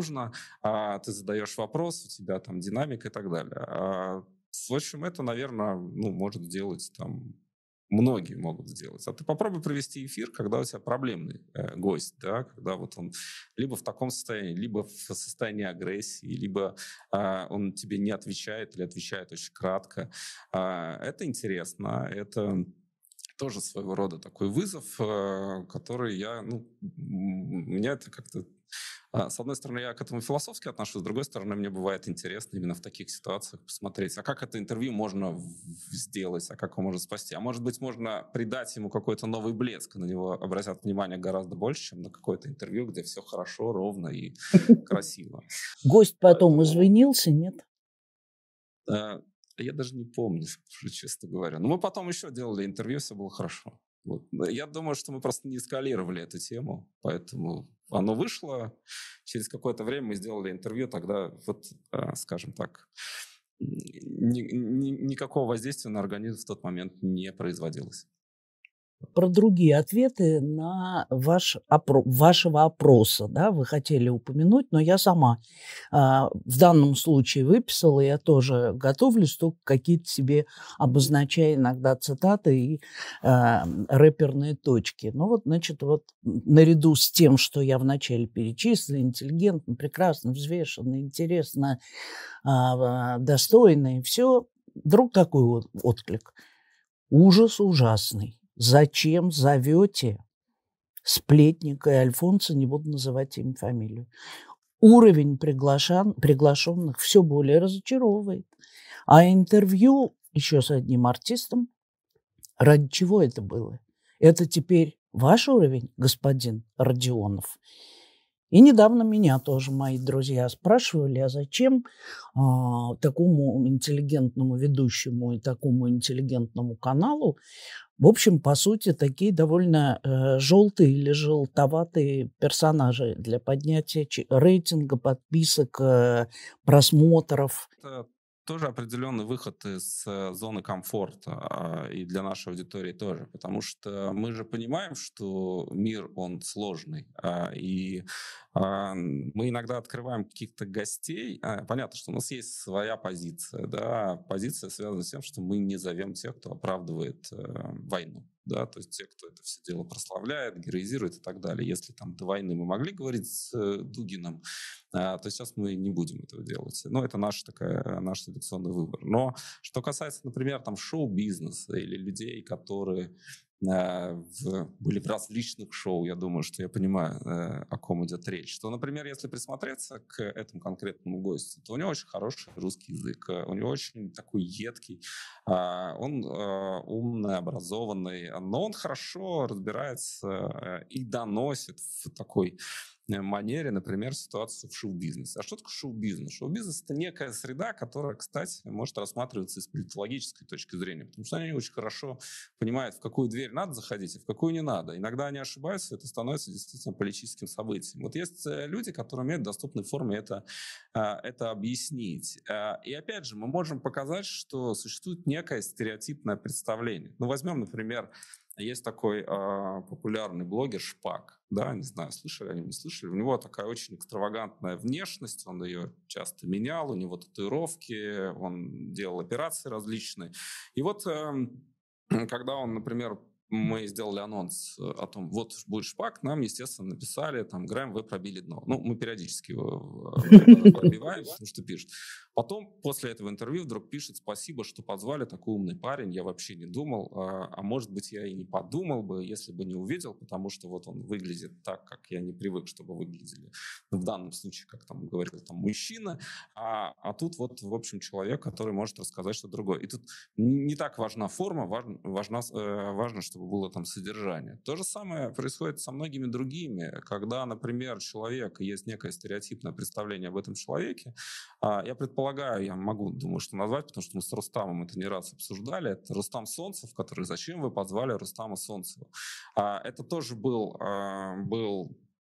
нужно, а, ты задаешь вопрос, у тебя там динамика и так далее. А, в общем, это, наверное, ну, может сделать там... Многие могут сделать. А ты попробуй провести эфир, когда у тебя проблемный э, гость, да, когда вот он либо в таком состоянии, либо в состоянии агрессии, либо э, он тебе не отвечает или отвечает очень кратко. Э, это интересно, это тоже своего рода такой вызов, э, который я, ну, меня это как-то... С одной стороны, я к этому философски отношусь, с другой стороны, мне бывает интересно именно в таких ситуациях посмотреть, а как это интервью можно сделать, а как его можно спасти. А может быть, можно придать ему какой-то новый блеск, на него обратят внимание гораздо больше, чем на какое-то интервью, где все хорошо, ровно и красиво. Гость потом извинился, нет? Я даже не помню, честно говоря. Но мы потом еще делали интервью, все было хорошо. Вот. Я думаю, что мы просто не эскалировали эту тему, поэтому оно вышло. Через какое-то время мы сделали интервью, тогда, вот, скажем так, ни, ни, никакого воздействия на организм в тот момент не производилось. Про другие ответы на ваш опро- вашего опроса, да, вы хотели упомянуть, но я сама э, в данном случае выписала, я тоже готовлюсь, только какие-то себе обозначая иногда цитаты и э, рэперные точки. Ну вот, значит, вот наряду с тем, что я вначале перечислила, интеллигентно, прекрасно, взвешенно, интересно, э, достойно, и все, вдруг такой вот отклик. Ужас ужасный. Зачем зовете сплетника и альфонса, не буду называть им фамилию. Уровень приглашен, приглашенных все более разочаровывает. А интервью еще с одним артистом, ради чего это было? Это теперь ваш уровень, господин Родионов? И недавно меня тоже мои друзья спрашивали, а зачем а, такому интеллигентному ведущему и такому интеллигентному каналу, в общем, по сути, такие довольно э, желтые или желтоватые персонажи для поднятия ч- рейтинга, подписок, э, просмотров. Это тоже определенный выход из э, зоны комфорта, э, и для нашей аудитории тоже, потому что мы же понимаем, что мир, он сложный, э, и э, мы иногда открываем каких-то гостей. Э, понятно, что у нас есть своя позиция, да, позиция связана с тем, что мы не зовем тех, кто оправдывает э, войну. Да, то есть те, кто это все дело прославляет, героизирует и так далее. Если там до войны мы могли говорить с э, Дугиным, э, то сейчас мы не будем этого делать. Но это наш, такая, наш селекционный выбор. Но что касается, например, там, шоу-бизнеса или людей, которые э, в, были в различных шоу, я думаю, что я понимаю, э, о ком идет речь. То, например, если присмотреться к этому конкретному гостю, то у него очень хороший русский язык, у него очень такой едкий, э, он э, умный, образованный, но он хорошо разбирается э, и доносит в такой манере, например, ситуацию в шоу-бизнесе. А что такое шоу-бизнес? Шоу-бизнес – это некая среда, которая, кстати, может рассматриваться и с политологической точки зрения, потому что они очень хорошо понимают, в какую дверь надо заходить, а в какую не надо. Иногда они ошибаются, это становится действительно политическим событием. Вот есть люди, которые умеют в доступной форме это, это объяснить. И опять же, мы можем показать, что существует некое стереотипное представление. Ну, возьмем, например, есть такой э, популярный блогер Шпак, да, не знаю, слышали они, не слышали. У него такая очень экстравагантная внешность, он ее часто менял, у него татуировки, он делал операции различные. И вот э, когда он, например, мы сделали анонс о том, вот будет Шпак, нам, естественно, написали, там, Грэм, вы пробили дно. Ну, мы периодически его пробиваем, потому что пишет. Потом, после этого интервью, вдруг пишет: спасибо, что позвали, такой умный парень, я вообще не думал, а, а может быть, я и не подумал бы, если бы не увидел, потому что вот он выглядит так, как я не привык, чтобы выглядели. Ну, в данном случае, как там говорил, там, мужчина, а, а тут вот, в общем, человек, который может рассказать что-то другое. И тут не так важна форма, важно, важна, э, важно, чтобы было там содержание. То же самое происходит со многими другими, когда, например, человек, есть некое стереотипное представление об этом человеке, а, я предполагаю, я могу, думаю, что назвать, потому что мы с Рустамом это не раз обсуждали, это Рустам Солнцев, который «Зачем вы позвали Рустама Солнцева?» а, Это тоже был, был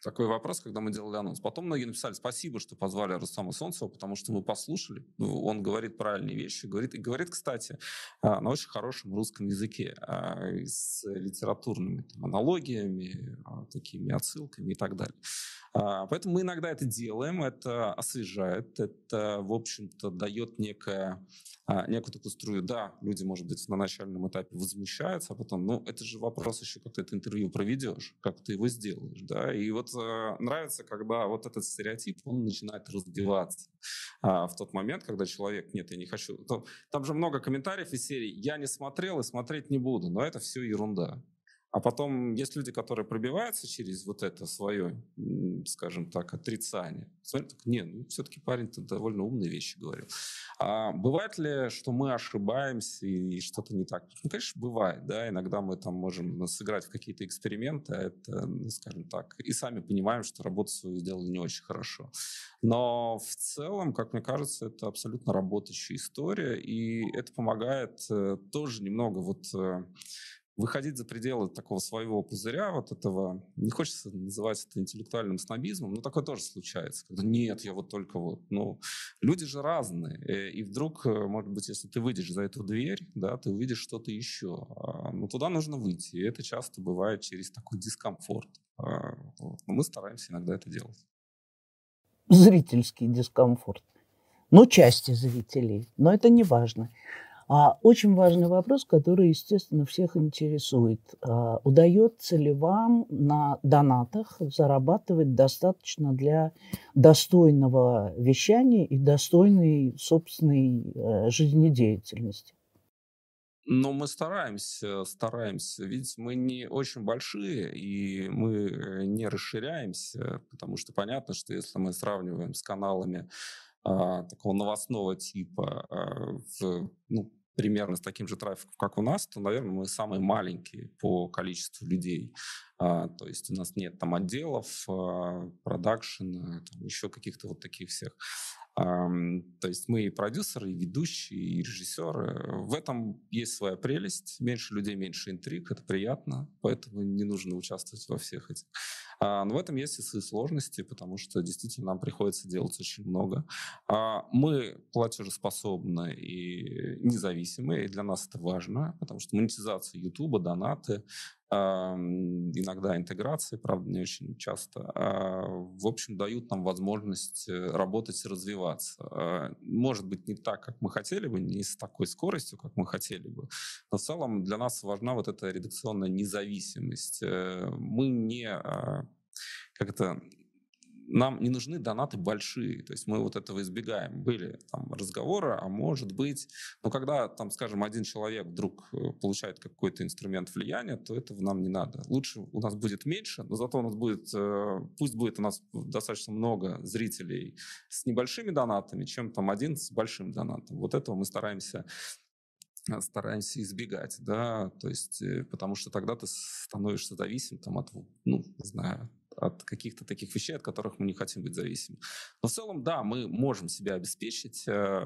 такой вопрос, когда мы делали анонс. Потом многие написали: спасибо, что позвали Рустама Солнцева, потому что мы послушали. Он говорит правильные вещи. Говорит, и говорит, кстати, на очень хорошем русском языке, с литературными там, аналогиями, такими отсылками и так далее. Поэтому мы иногда это делаем, это освежает, это, в общем-то, дает некое, некую такую струю. Да, люди, может быть, на начальном этапе возмущаются, а потом, ну, это же вопрос еще, как ты это интервью проведешь, как ты его сделаешь, да, и вот э, нравится, когда вот этот стереотип, он начинает разбиваться а, в тот момент, когда человек, нет, я не хочу, то, там же много комментариев из серии «я не смотрел и смотреть не буду», но это все ерунда. А потом есть люди, которые пробиваются через вот это свое, скажем так, отрицание. Смотрят, так, не, ну все-таки парень-то довольно умные вещи говорил. А бывает ли, что мы ошибаемся и что-то не так? Ну, конечно, бывает, да, иногда мы там можем сыграть в какие-то эксперименты, а это, ну, скажем так, и сами понимаем, что работу свою сделали не очень хорошо. Но в целом, как мне кажется, это абсолютно работающая история, и это помогает э, тоже немного вот... Э, выходить за пределы такого своего пузыря, вот этого, не хочется называть это интеллектуальным снобизмом, но такое тоже случается, когда нет, я вот только вот, ну, люди же разные, и вдруг, может быть, если ты выйдешь за эту дверь, да, ты увидишь что-то еще, но туда нужно выйти, и это часто бывает через такой дискомфорт. Но мы стараемся иногда это делать. Зрительский дискомфорт. Ну, части зрителей, но это не важно. А очень важный вопрос, который, естественно, всех интересует. А, удается ли вам на донатах зарабатывать достаточно для достойного вещания и достойной собственной э, жизнедеятельности? Но мы стараемся, стараемся. Ведь мы не очень большие, и мы не расширяемся, потому что понятно, что если мы сравниваем с каналами а, такого новостного типа, а, в, ну, примерно с таким же трафиком, как у нас, то, наверное, мы самые маленькие по количеству людей. А, то есть у нас нет там отделов, а, продакшена, там еще каких-то вот таких всех. А, то есть мы и продюсеры, и ведущие, и режиссеры. В этом есть своя прелесть. Меньше людей, меньше интриг. Это приятно, поэтому не нужно участвовать во всех этих. А, но в этом есть и свои сложности, потому что действительно нам приходится делать очень много. А, мы платежеспособны и независимые, и для нас это важно, потому что монетизация Ютуба, донаты, иногда интеграции, правда, не очень часто, в общем, дают нам возможность работать и развиваться. Может быть, не так, как мы хотели бы, не с такой скоростью, как мы хотели бы, но в целом для нас важна вот эта редакционная независимость. Мы не... Как это... Нам не нужны донаты большие, то есть мы вот этого избегаем. Были там разговоры, а может быть, но когда там, скажем, один человек вдруг получает какой-то инструмент влияния, то этого нам не надо. Лучше у нас будет меньше, но зато у нас будет, пусть будет у нас достаточно много зрителей с небольшими донатами, чем там один с большим донатом. Вот этого мы стараемся стараемся избегать, да, то есть, потому что тогда ты становишься зависим там от, ну, не знаю, от каких-то таких вещей, от которых мы не хотим быть зависимы. Но в целом, да, мы можем себя обеспечить,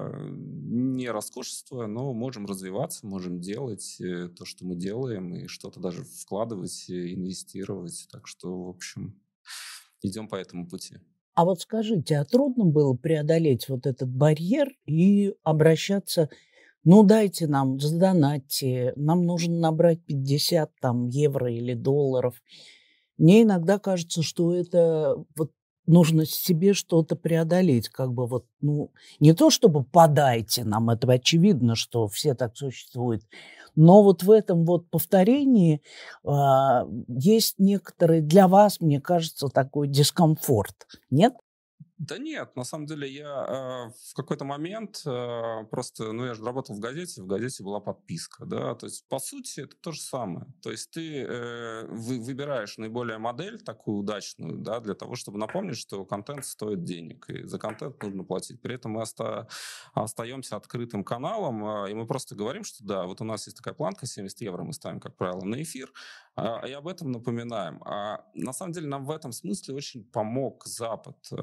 не роскошествуя, но можем развиваться, можем делать то, что мы делаем, и что-то даже вкладывать, инвестировать. Так что, в общем, идем по этому пути. А вот скажите, а трудно было преодолеть вот этот барьер и обращаться, ну, дайте нам, задонатьте, нам нужно набрать пятьдесят там, евро или долларов. Мне иногда кажется, что это вот нужно себе что-то преодолеть, как бы вот, ну, не то чтобы подайте нам, это очевидно, что все так существуют, но вот в этом вот повторении а, есть некоторый для вас, мне кажется, такой дискомфорт, нет? Да нет, на самом деле я э, в какой-то момент э, просто, ну я же работал в газете, в газете была подписка, да, то есть по сути это то же самое. То есть ты э, вы, выбираешь наиболее модель такую удачную, да, для того, чтобы напомнить, что контент стоит денег, и за контент нужно платить. При этом мы оста- остаемся открытым каналом, э, и мы просто говорим, что да, вот у нас есть такая планка, семьдесят евро мы ставим, как правило, на эфир, э, и об этом напоминаем. А на самом деле нам в этом смысле очень помог Запад.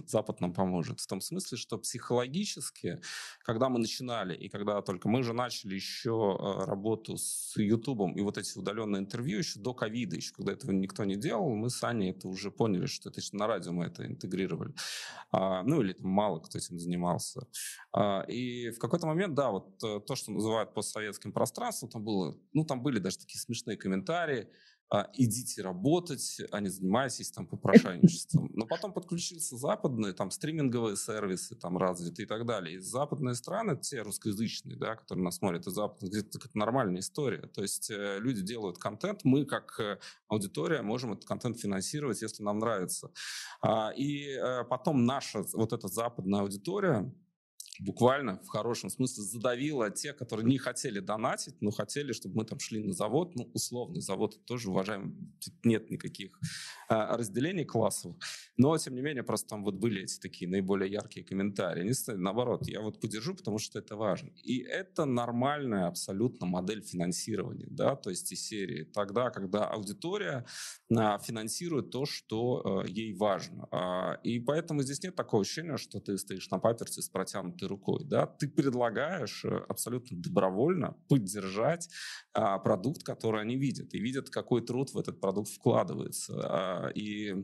Запад нам поможет. В том смысле, что психологически, когда мы начинали, и когда только мы же начали еще работу с Ютубом и вот эти удаленные интервью еще до ковида, еще когда этого никто не делал, мы с Аней это уже поняли, что это на радио мы это интегрировали. А, ну или там мало кто этим занимался. А, и в какой-то момент, да, вот то, что называют постсоветским пространством, там было, ну там были даже такие смешные комментарии: а, идите работать, а не занимайтесь там попрошайничеством. Но потом подключился западные, там стриминговые сервисы там развиты и так далее. И западные страны, те русскоязычные, да, которые нас смотрят из Запада, где-то это нормальная история. То есть э, люди делают контент, мы как э, аудитория можем этот контент финансировать, если нам нравится. А, и э, потом наша вот эта западная аудитория буквально в хорошем смысле задавила тех, которые не хотели донатить, но хотели, чтобы мы там шли на завод. Ну, условный завод тоже уважаем. Тут нет никаких а, разделений классовых. Но, тем не менее, просто там вот были эти такие наиболее яркие комментарии. Не стоит, наоборот, я вот поддержу, потому что это важно. И это нормальная абсолютно модель финансирования, да, то есть из серии тогда, когда аудитория а, финансирует то, что а, ей важно. А, и поэтому здесь нет такого ощущения, что ты стоишь на паперти с протянутой рукой, да, ты предлагаешь абсолютно добровольно поддержать а, продукт, который они видят, и видят, какой труд в этот продукт вкладывается. А, и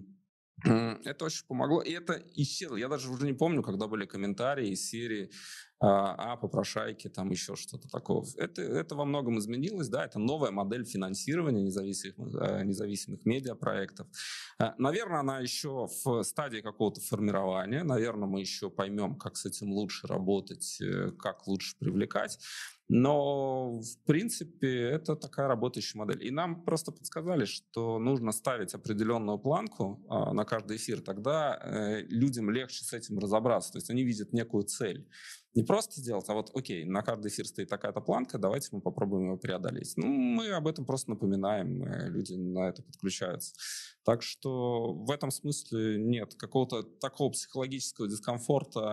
это очень помогло, и это исчезло. Я даже уже не помню, когда были комментарии из серии а, а попрошайки, там еще что-то такого. Это, это во многом изменилось, да, это новая модель финансирования независимых, независимых медиапроектов. Наверное, она еще в стадии какого-то формирования, наверное, мы еще поймем, как с этим лучше работать, как лучше привлекать. Но, в принципе, это такая работающая модель. И нам просто подсказали, что нужно ставить определенную планку а, на каждый эфир, тогда э, людям легче с этим разобраться. То есть они видят некую цель. Не просто делать, а вот, окей, на каждый эфир стоит такая-то планка, давайте мы попробуем его преодолеть. Ну, мы об этом просто напоминаем, люди на это подключаются. Так что в этом смысле нет, какого-то такого психологического дискомфорта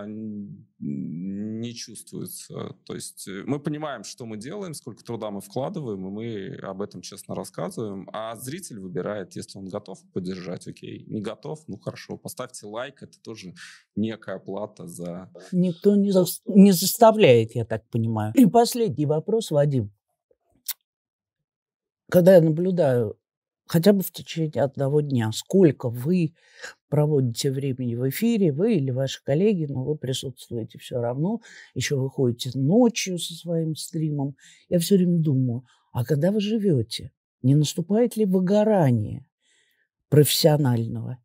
не чувствуется. То есть мы понимаем, что мы делаем, сколько труда мы вкладываем, и мы об этом честно рассказываем, а зритель выбирает, если он готов поддержать, окей, не готов, ну хорошо, поставьте лайк, это тоже некая плата за... Никто не, за... не заставляет, я так понимаю. И последний вопрос, Вадим. Когда я наблюдаю хотя бы в течение одного дня, сколько вы проводите времени в эфире, вы или ваши коллеги, но вы присутствуете все равно, еще выходите ночью со своим стримом. Я все время думаю, а когда вы живете, не наступает ли выгорание профессионального?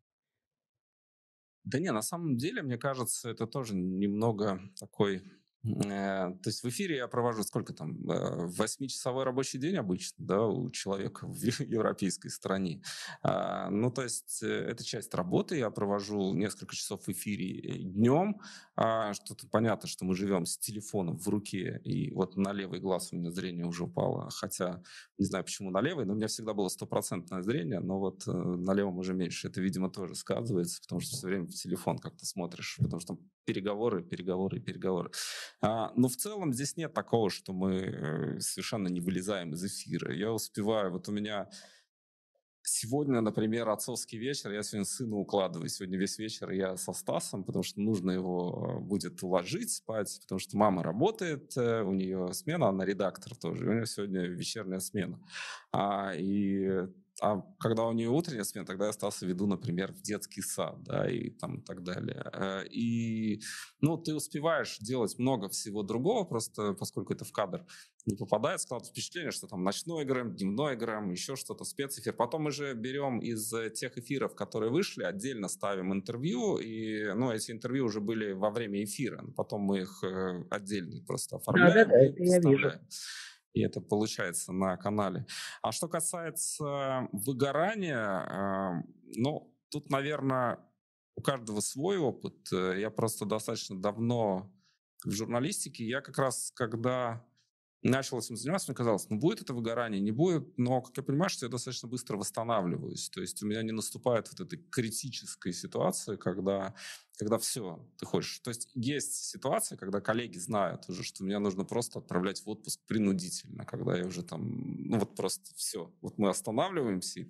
Да не, на самом деле, мне кажется, это тоже немного такой... То есть в эфире я провожу сколько там, восьмичасовой рабочий день обычно, да, у человека в европейской стране. Ну, то есть это часть работы, я провожу несколько часов в эфире днем, что-то понятно, что мы живем с телефоном в руке, и вот на левый глаз у меня зрение уже упало, хотя не знаю, почему на левый, но у меня всегда было стопроцентное зрение, но вот на левом уже меньше. Это, видимо, тоже сказывается, потому что все время в телефон как-то смотришь, потому что там переговоры, переговоры, переговоры. А, но в целом здесь нет такого, что мы совершенно не вылезаем из эфира. Я успеваю, вот у меня сегодня, например, отцовский вечер, я сегодня сына укладываю, сегодня весь вечер я со Стасом, потому что нужно его будет уложить спать, потому что мама работает, у нее смена, она редактор тоже, у нее сегодня вечерняя смена. А, и А когда у нее утренняя смена, тогда я Стаса веду, например, в детский сад, да, и там и так далее. И, ну, ты успеваешь делать много всего другого, просто поскольку это в кадр не попадает, складывается впечатление, что там ночной грэм, дневной грэм, еще что-то, спецэфир. Потом мы же берем из тех эфиров, которые вышли, отдельно ставим интервью, и, ну, эти интервью уже были во время эфира, потом мы их отдельно просто оформляем Да-да-да, и это я вижу. И это получается на канале. А что касается выгорания, ну, тут, наверное, у каждого свой опыт. Я просто достаточно давно в журналистике. Я как раз, когда начал этим заниматься, мне казалось, ну, будет это выгорание, не будет, но, как я понимаю, что я достаточно быстро восстанавливаюсь. То есть у меня не наступает вот этой критической ситуации, когда, когда все, ты хочешь. То есть есть ситуация, когда коллеги знают уже, что меня нужно просто отправлять в отпуск принудительно, когда я уже там, ну вот просто все. Вот мы останавливаемся, и ты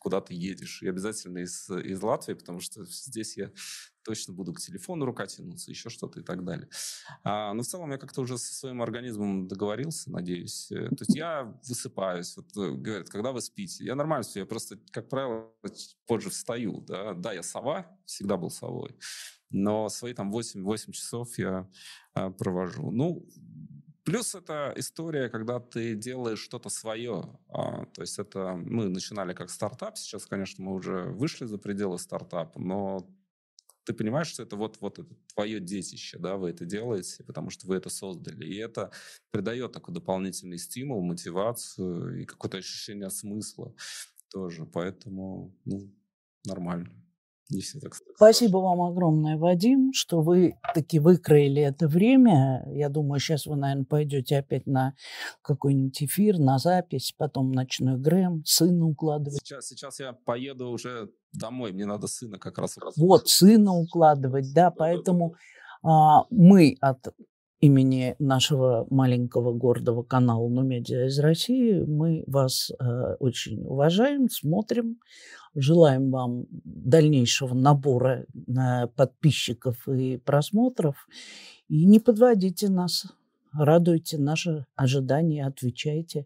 куда ты едешь. И обязательно из, из Латвии, потому что здесь я точно буду к телефону рука тянуться, еще что-то и так далее. А, но в целом я как-то уже со своим организмом договорился, надеюсь. То есть я высыпаюсь. Вот, говорят, когда вы спите? Я нормально сплю, я просто, как правило, позже встаю. Да, да я сова, всегда был совой. Но свои там восемь часов я а, провожу. Ну, плюс это история, когда ты делаешь что-то свое. А, то есть это мы начинали как стартап. Сейчас, конечно, мы уже вышли за пределы стартапа, но ты понимаешь, что это вот, вот это твое детище, да, вы это делаете, потому что вы это создали. И это придает такой дополнительный стимул, мотивацию и какое-то ощущение смысла тоже. Поэтому, ну, нормально. Не все так страшно. Спасибо вам огромное, Вадим, что вы таки выкроили это время. Я думаю, сейчас вы, наверное, пойдете опять на какой-нибудь эфир, на запись, потом ночной грэм, сына укладывать. Сейчас, сейчас я поеду уже домой, мне надо сына как раз. Вот, сына укладывать, да, поэтому а, мы от имени нашего маленького гордого канала «Нумедиа» из России, мы вас э, очень уважаем, смотрим, желаем вам дальнейшего набора э, подписчиков и просмотров. И не подводите нас, радуйте наши ожидания, отвечайте.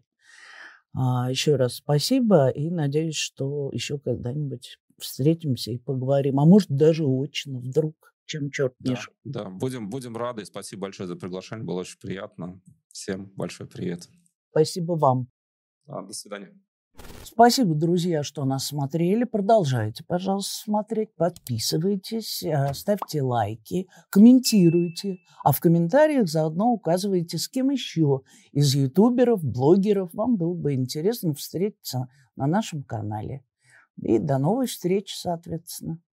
А, еще раз спасибо и надеюсь, что еще когда-нибудь встретимся и поговорим. А может, даже очно, вдруг, чем черт не Да, шутит. да. Будем, будем рады. Спасибо большое за приглашение. Было очень приятно. Всем большой привет. Спасибо вам. А, до свидания. Спасибо, друзья, что нас смотрели. Продолжайте, пожалуйста, смотреть. Подписывайтесь, ставьте лайки, комментируйте. А в комментариях заодно указывайте, с кем еще из ютуберов, блогеров вам было бы интересно встретиться на нашем канале. И до новой встречи, соответственно.